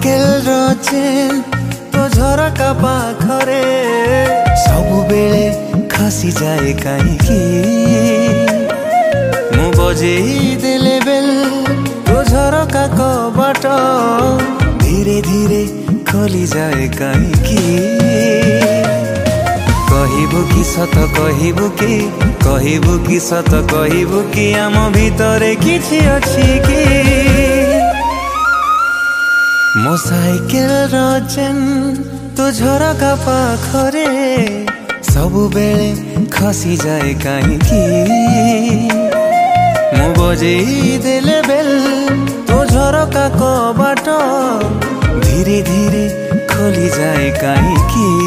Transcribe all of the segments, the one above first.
cycle chain तो झरका पाखरे सबु बेले खसी जाए कहीं मु बजेई देले बेल तो झरका कबाट धीरे धीरे खोली जाए कहीं कहबू कि सत कहबू कि सत कहबू कि आम भितरे किछि अछि कि मो साइकेल चेन तो झरका पाखरे सबु बेले खसी जाए कहीं मु बजेई देले बेल तो झरका कबाट धीरे धीरे खोली जाए कहीं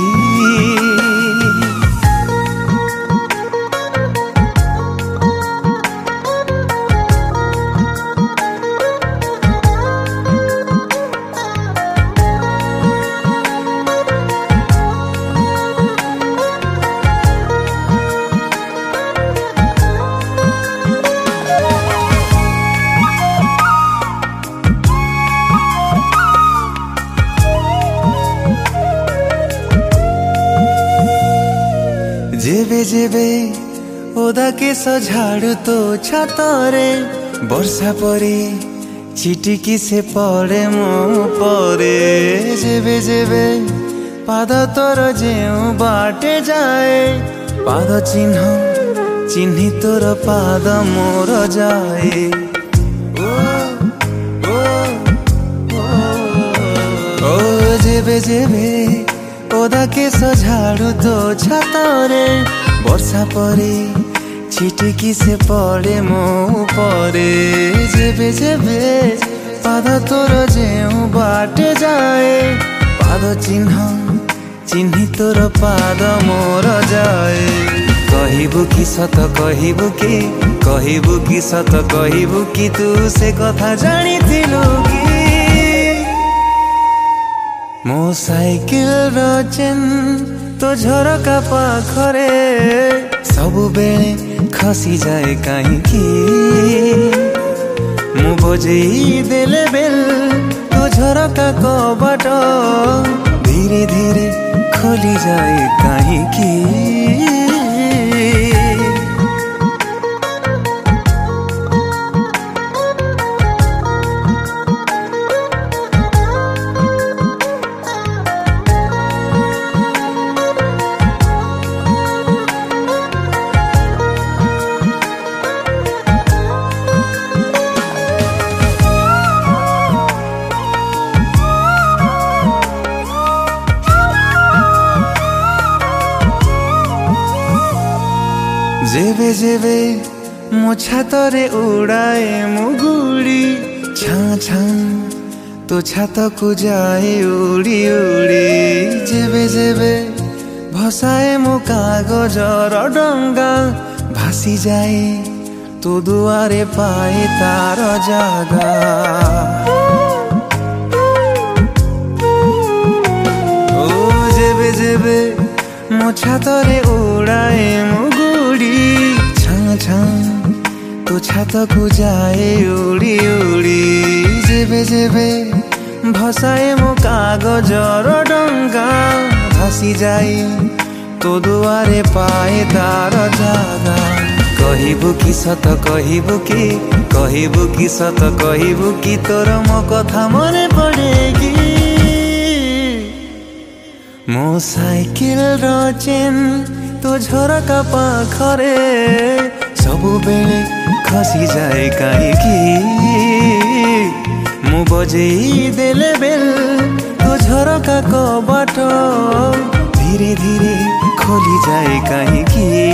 जेबे जेबे ओदा के सझाड़ू तो छातरे वर्षा परी चिटिकी से पड़े मो परे जेबे जेबे पाद तोर जेउ बाटे जाए पाद चिन्ही तोर पाद मोर जाए ओ जेबे जेबे ओदा के सझाड़ू तो छातरे वर्षा परी चिटिकी से पड़े मो परे जेबे जेबे पाद तोर जेउ बाटे जाए पाद चिन्ही तोर पाद मोर जाए कहबू कि सत कहबू कि सत कहबू कि तू से कथा जानिथिलु कि मो साइकेल चेन तो झरका पाखरे सबु बेले खसी जाए कहीं मु बजेई देले बेल तो झरका कबाट धीरे धीरे खोली जाए कहीं जेबे जेबे मो छातरे उड़ाए मुगुड़ी छां छां तो छात को जाए उड़ी उड़ी जेबे जेबे भसाए मो कागजर डंगा भासी जाए तो दुआरे पाए तार जागा ओ जेबे जेबे मो छातरे उड़ाए मुगुड़ी छां छां तो छात को जाए उड़ी उड़ी जेबे जेबे भसाए मो कागजर डंगा भासी जाए तो दुआरे पाए तार जागा कहबू कि सत कहबू कि सत कहबू कि तोर मो कथा मने पड़ेगी मो साइकेल चेन तो झरका पाखरे सबु बेले खसी जाए कहीं मु बजेई देले बेल तो झरका कबाट धीरे धीरे खोली जाए कहीं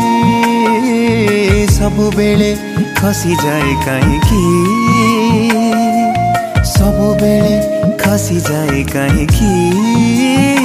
सबु बेले खसी जाए कहीं सबु बेले खसी जाए कहीं